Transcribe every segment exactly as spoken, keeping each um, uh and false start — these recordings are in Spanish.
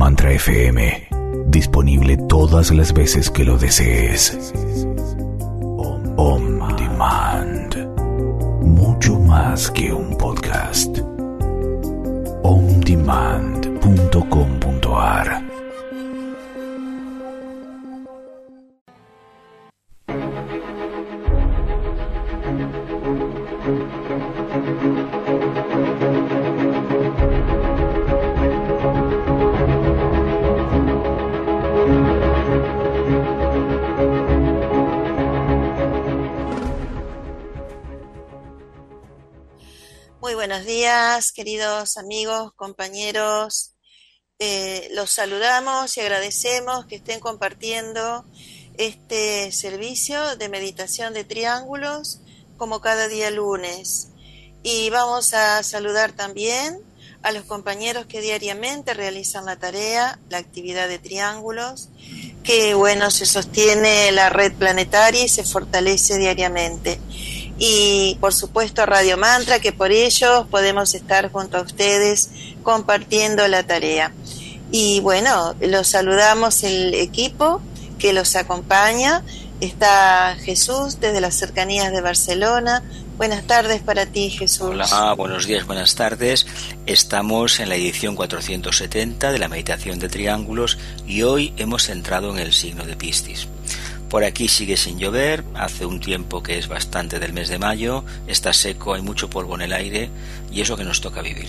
Mantra F M. Disponible todas las veces que lo desees. On Demand. Mucho más que un podcast. on demand punto com punto a r. Muy buenos días, queridos amigos, compañeros. Eh, los saludamos y agradecemos que estén compartiendo este servicio de meditación de triángulos como cada día lunes. Y vamos a saludar también a los compañeros que diariamente realizan la tarea, la actividad de triángulos, que bueno, se sostiene la red planetaria y se fortalece diariamente. Y por supuesto a Radio Mantra, que por ello podemos estar junto a ustedes compartiendo la tarea. Y bueno, los saludamos el equipo que los acompaña. Está Jesús desde las cercanías de Barcelona. Buenas tardes para ti, Jesús. Hola, buenos días, buenas tardes. Estamos en la edición cuatrocientos setenta de la meditación de triángulos y hoy hemos entrado en el signo de Piscis. Por aquí sigue sin llover, hace un tiempo que es bastante del mes de mayo, está seco, hay mucho polvo en el aire y es lo que nos toca vivir.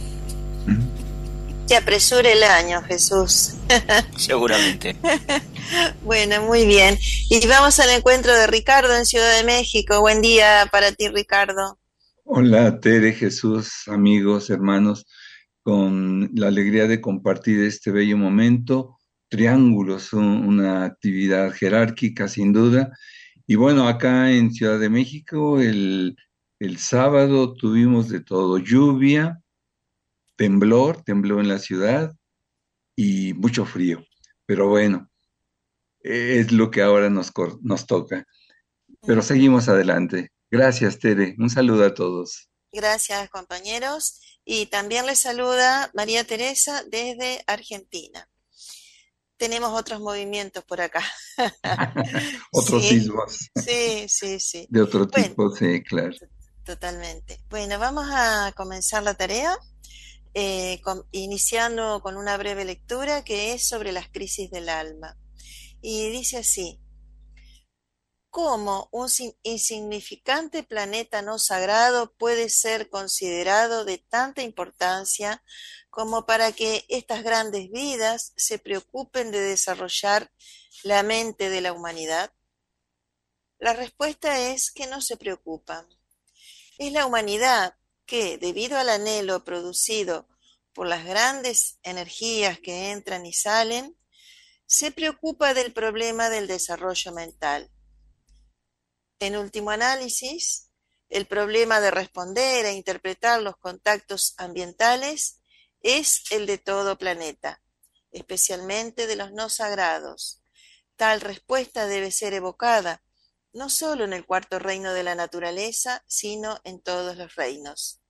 Te apresura el año, Jesús. Seguramente. Bueno, muy bien. Y vamos al encuentro de Ricardo en Ciudad de México. Buen día para ti, Ricardo. Hola, Tere, Jesús, amigos, hermanos, con la alegría de compartir este bello momento. Triángulos, una actividad jerárquica sin duda. Y bueno, acá en Ciudad de México el, el sábado tuvimos de todo, lluvia, temblor, tembló en la ciudad y mucho frío. Pero bueno, es lo que ahora nos, nos toca. Pero seguimos adelante. Gracias, Tere. Un saludo a todos. Gracias, compañeros. Y también les saluda María Teresa desde Argentina. Tenemos otros movimientos por acá. Otros sí, sismos. Sí, sí, sí. De otro bueno, tipo, sí, claro. Totalmente. Bueno, vamos a comenzar la tarea, eh, con, iniciando con una breve lectura que es sobre las crisis del alma. Y dice así: ¿cómo un insignificante planeta no sagrado puede ser considerado de tanta importancia como para que estas grandes vidas se preocupen de desarrollar la mente de la humanidad? La respuesta es que no se preocupan. Es la humanidad que, debido al anhelo producido por las grandes energías que entran y salen, se preocupa del problema del desarrollo mental. En último análisis, el problema de responder e interpretar los contactos ambientales es el de todo planeta, especialmente de los no sagrados. Tal respuesta debe ser evocada no solo en el cuarto reino de la naturaleza, sino en todos los reinos.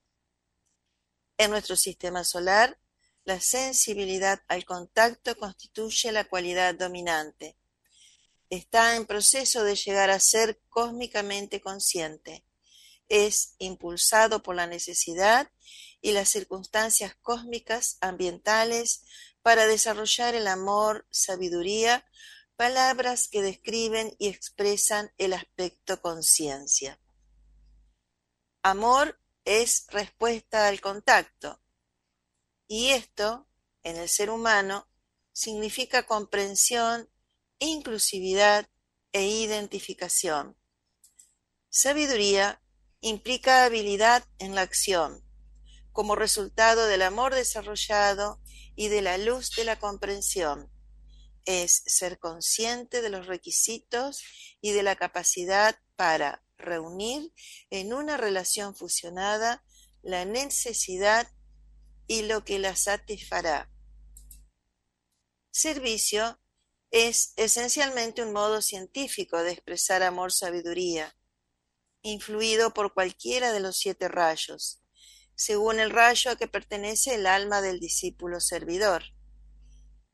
En nuestro sistema solar, la sensibilidad al contacto constituye la cualidad dominante. Está en proceso de llegar a ser cósmicamente consciente. Es impulsado por la necesidad y las circunstancias cósmicas ambientales para desarrollar el amor, sabiduría, palabras que describen y expresan el aspecto conciencia. Amor es respuesta al contacto, y esto, en el ser humano, significa comprensión, inclusividad e identificación. Sabiduría implica habilidad en la acción, como resultado del amor desarrollado y de la luz de la comprensión. Es ser consciente de los requisitos y de la capacidad para reunir en una relación fusionada la necesidad y lo que la satisfará. Servicio es esencialmente un modo científico de expresar amor-sabiduría, influido por cualquiera de los siete rayos, según el rayo a que pertenece el alma del discípulo servidor.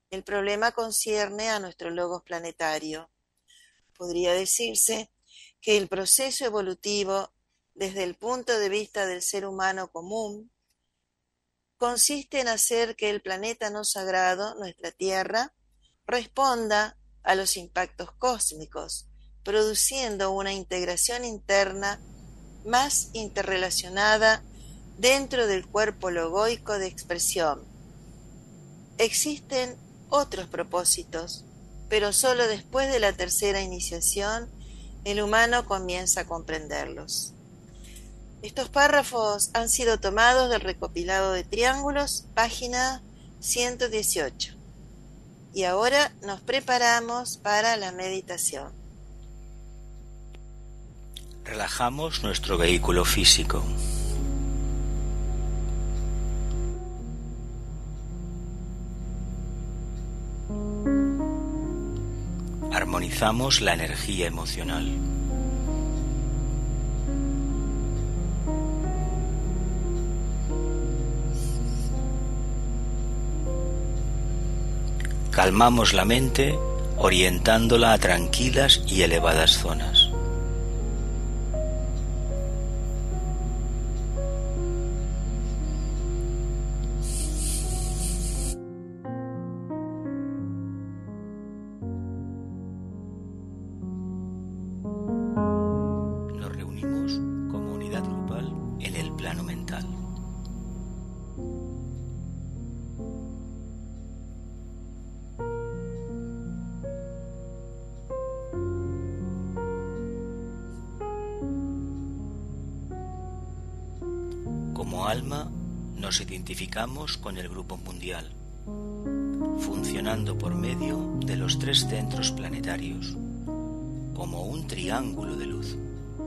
El problema concierne a nuestro logos planetario. Podría decirse que el proceso evolutivo, desde el punto de vista del ser humano común, consiste en hacer que el planeta no sagrado, nuestra Tierra, responda a los impactos cósmicos, produciendo una integración interna más interrelacionada dentro del cuerpo logoico de expresión. Existen otros propósitos, pero solo después de la tercera iniciación el humano comienza a comprenderlos. Estos párrafos han sido tomados del recopilado de Triángulos, página ciento dieciocho. Y ahora nos preparamos para la meditación. Relajamos nuestro vehículo físico. Armonizamos la energía emocional. Calmamos la mente orientándola a tranquilas y elevadas zonas. Nos reunimos como unidad grupal en el plano mental. Como alma, nos identificamos con el grupo mundial, funcionando por medio de los tres centros planetarios, como un triángulo de luz.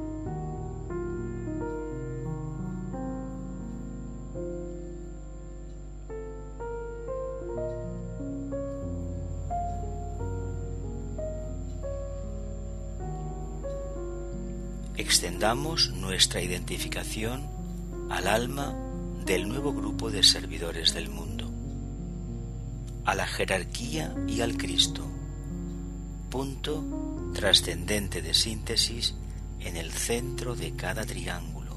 Extendamos nuestra identificación al alma del nuevo grupo de servidores del mundo, a la jerarquía y al Cristo, punto trascendente de síntesis en el centro de cada triángulo,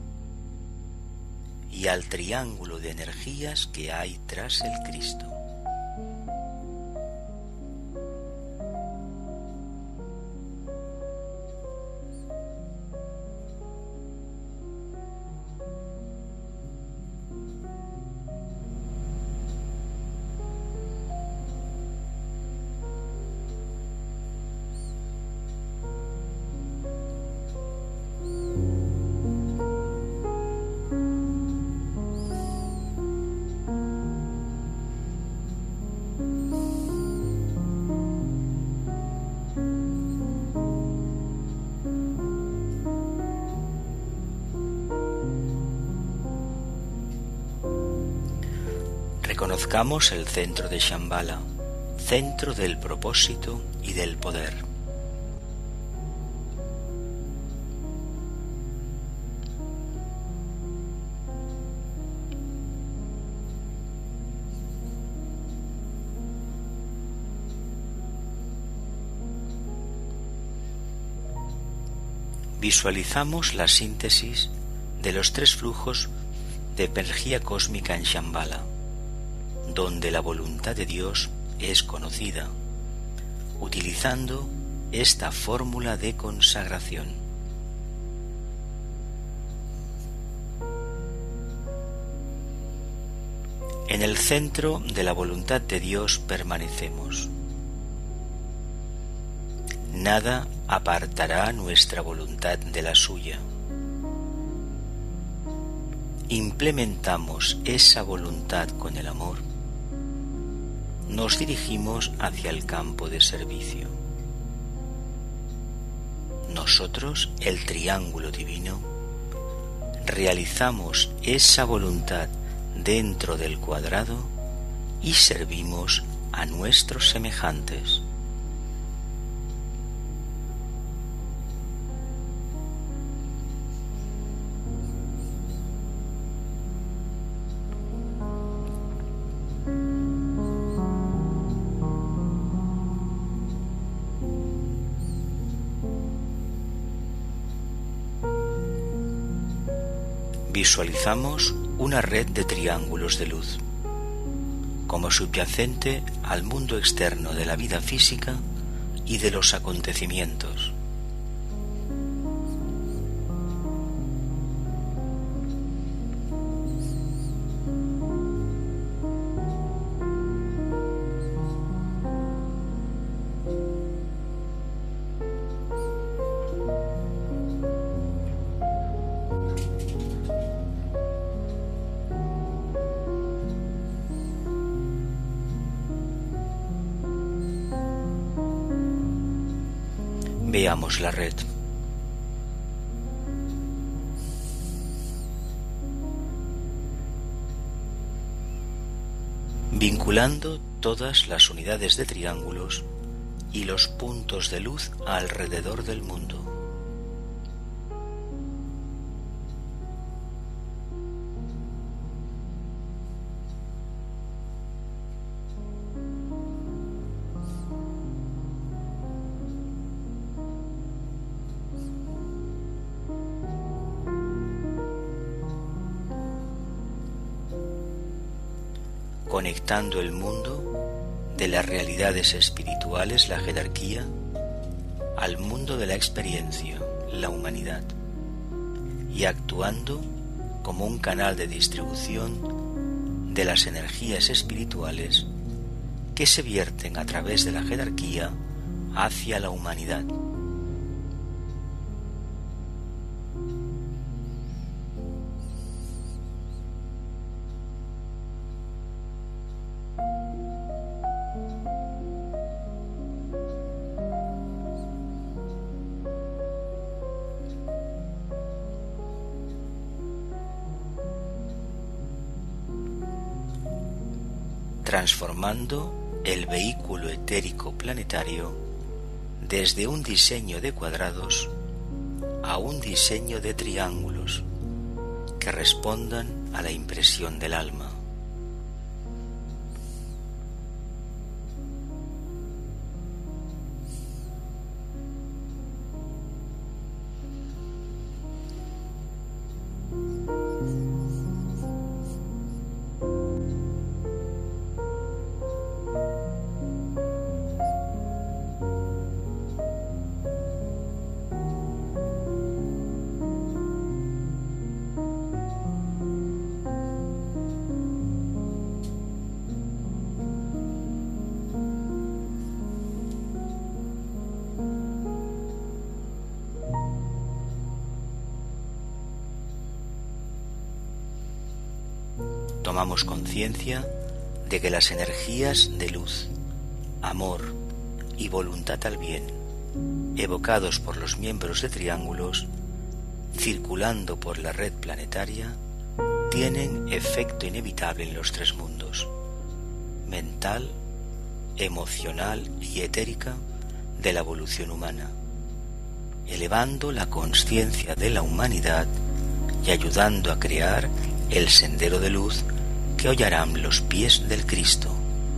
y al triángulo de energías que hay tras el Cristo. Reconozcamos el centro de Shambhala, centro del propósito y del poder. Visualizamos la síntesis de los tres flujos de energía cósmica en Shambhala, donde la voluntad de Dios es conocida, utilizando esta fórmula de consagración. En el centro de la voluntad de Dios permanecemos. Nada apartará nuestra voluntad de la suya. Implementamos esa voluntad con el amor. Nos dirigimos hacia el campo de servicio. Nosotros, el triángulo divino, realizamos esa voluntad dentro del cuadrado y servimos a nuestros semejantes. visualizamos una red de triángulos de luz, como subyacente al mundo externo de la vida física y de los acontecimientos. Veamos la red. Vinculando todas las unidades de triángulos y los puntos de luz alrededor del mundo. Conectando el mundo de las realidades espirituales, la jerarquía, al mundo de la experiencia, la humanidad, y actuando como un canal de distribución de las energías espirituales que se vierten a través de la jerarquía hacia la humanidad. Transformando el vehículo etérico planetario desde un diseño de cuadrados a un diseño de triángulos que respondan a la impresión del alma. Tomamos conciencia de que las energías de luz, amor y voluntad al bien, evocados por los miembros de triángulos, circulando por la red planetaria, tienen efecto inevitable en los tres mundos, mental, emocional y etérica, de la evolución humana, elevando la conciencia de la humanidad y ayudando a crear el sendero de luz que hollarán los pies del Cristo.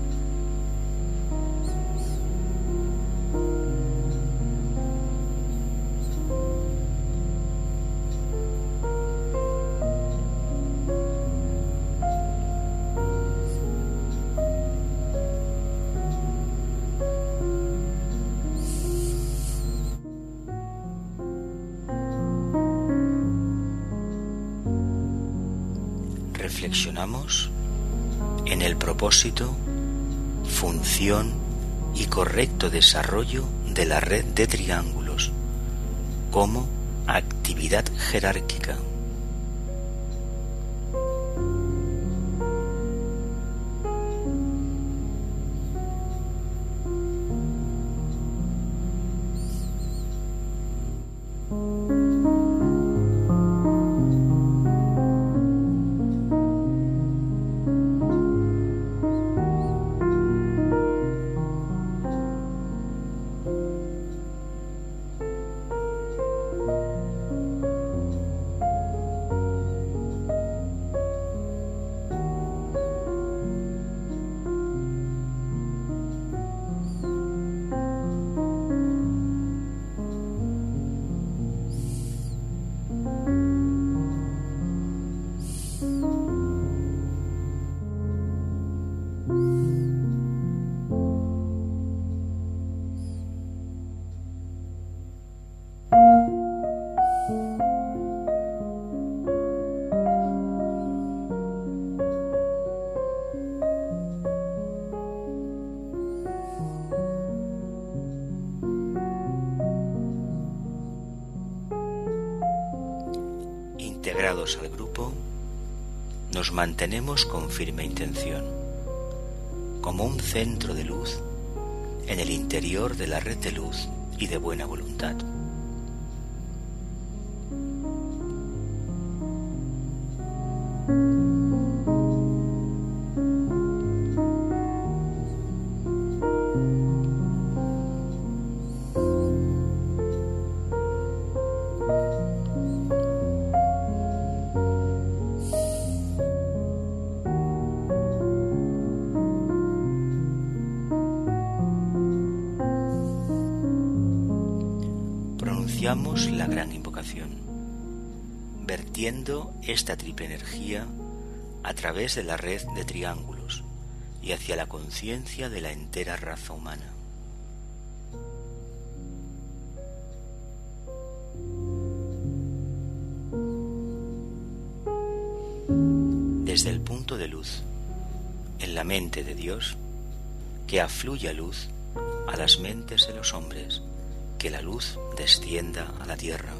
Reflexionamos en el propósito, función y correcto desarrollo de la red de triángulos como actividad jerárquica. Integrados al grupo, nos mantenemos con firme intención, como un centro de luz en el interior de la red de luz y de buena voluntad. Pronunciamos la gran invocación, vertiendo esta triple energía a través de la red de triángulos y hacia la conciencia de la entera raza humana. Desde el punto de luz, en la mente de Dios, que afluya luz a las mentes de los hombres, que la luz descienda a la tierra.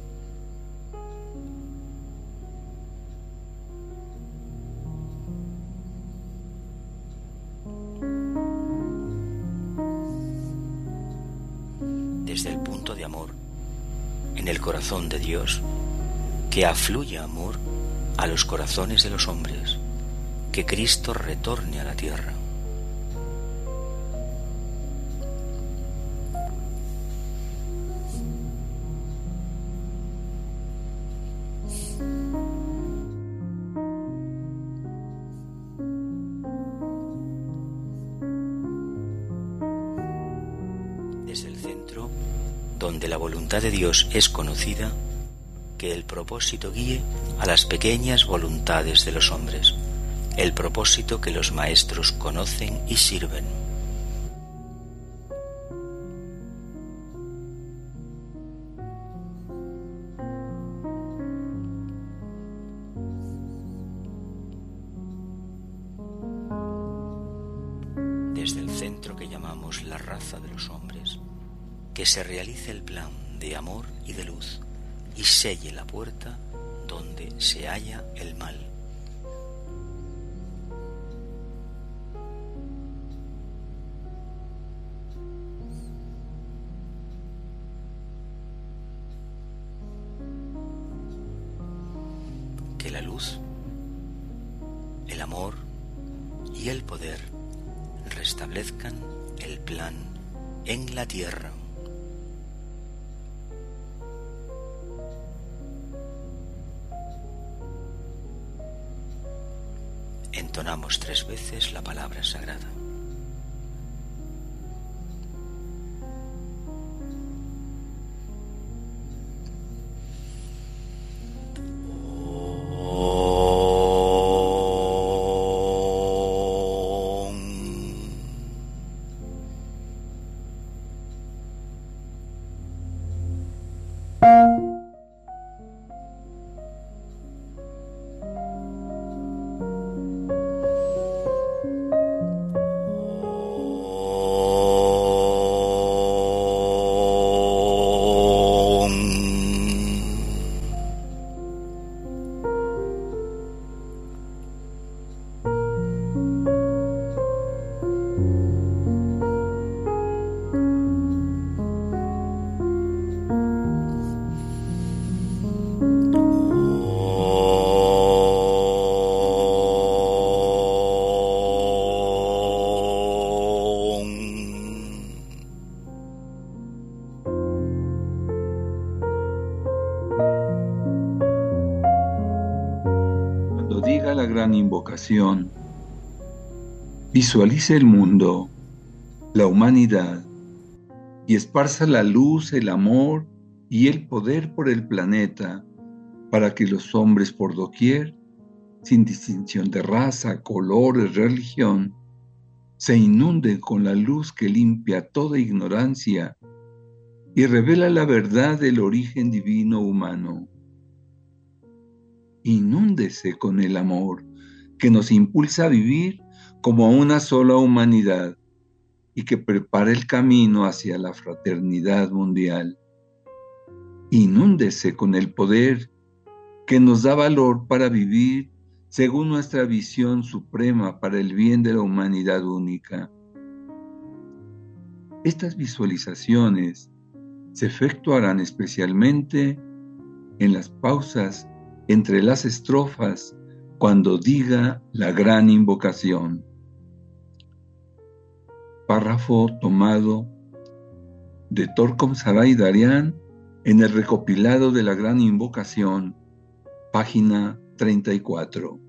Desde el punto de amor, en el corazón de Dios, que afluya amor a los corazones de los hombres, que Cristo retorne a la tierra. Desde el centro, donde la voluntad de Dios es conocida, que el propósito guíe a las pequeñas voluntades de los hombres, el propósito que los maestros conocen y sirven. Desde el centro que llamamos la raza de los hombres, que se realice el plan de amor y de luz y selle la puerta donde se halla el mal. Que la luz, el amor y el poder restablezcan el plan en la tierra. Entonamos tres veces la palabra sagrada. La gran invocación, visualice el mundo, la humanidad, y esparza la luz, el amor y el poder por el planeta, para que los hombres por doquier, sin distinción de raza, colores, religión, se inunden con la luz que limpia toda ignorancia y revela la verdad del origen divino humano. Inúndese con el amor que nos impulsa a vivir como una sola humanidad y que prepara el camino hacia la fraternidad mundial. Inúndese con el poder que nos da valor para vivir según nuestra visión suprema para el bien de la humanidad única. Estas visualizaciones se efectuarán especialmente en las pausas entre las estrofas cuando diga la gran invocación. Párrafo tomado de Torkom Saray Daryan en el recopilado de la gran invocación, página treinta y cuatro.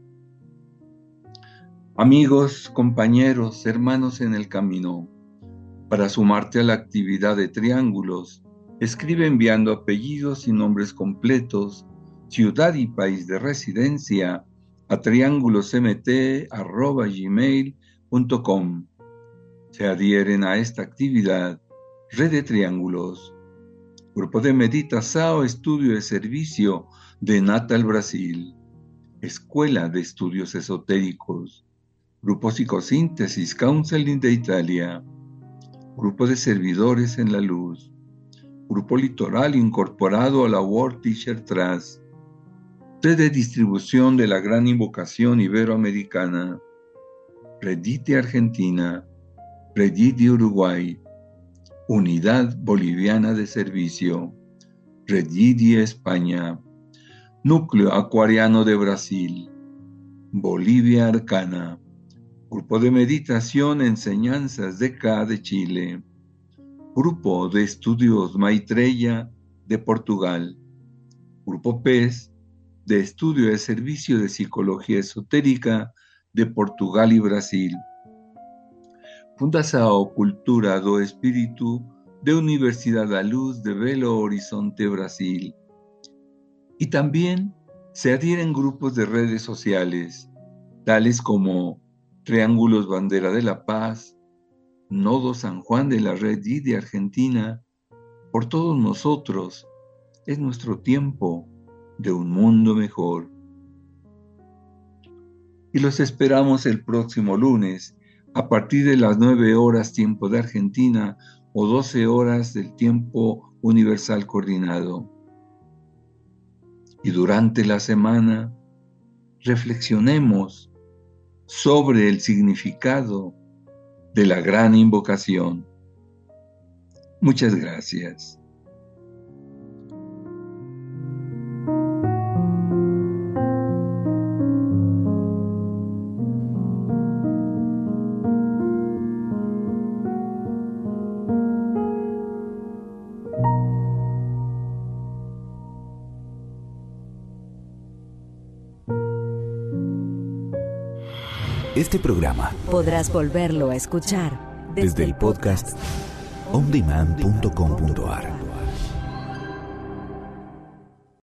Amigos, compañeros, hermanos en el camino, para sumarte a la actividad de triángulos, escribe enviando apellidos y nombres completos, ciudad y país de residencia a triángulosemt arroba gmail punto com. Se adhieren a esta actividad Red de Triángulos, Grupo de Meditación, Estudio de Servicio de Natal, Brasil, Escuela de Estudios Esotéricos, Grupo Psicosíntesis Counseling de Italia, Grupo de Servidores en la Luz, Grupo Litoral incorporado a la World Teacher Trust, Red de Distribución de la Gran Invocación Iberoamericana, Redite Argentina, Redite Uruguay, Unidad Boliviana de Servicio, Redite España, Núcleo Acuariano de Brasil, Bolivia Arcana, Grupo de Meditación Enseñanzas D K de Chile, Grupo de Estudios Maitreya de Portugal, Grupo P E S de Estudio de Servicio de Psicología Esotérica de Portugal y Brasil, Fundação Cultura do Espírito de Universidad da Luz de Belo Horizonte, Brasil. Y también se adhieren grupos de redes sociales, tales como Triángulos Bandera de la Paz, Nodo San Juan de la Red I de Argentina. Por todos nosotros es nuestro tiempo de un mundo mejor. Y los esperamos el próximo lunes a partir de las nueve horas tiempo de Argentina o doce horas del tiempo universal coordinado. Y durante la semana reflexionemos sobre el significado de la gran invocación. Muchas gracias. Este programa podrás volverlo a escuchar desde el podcast on demand punto com punto a r.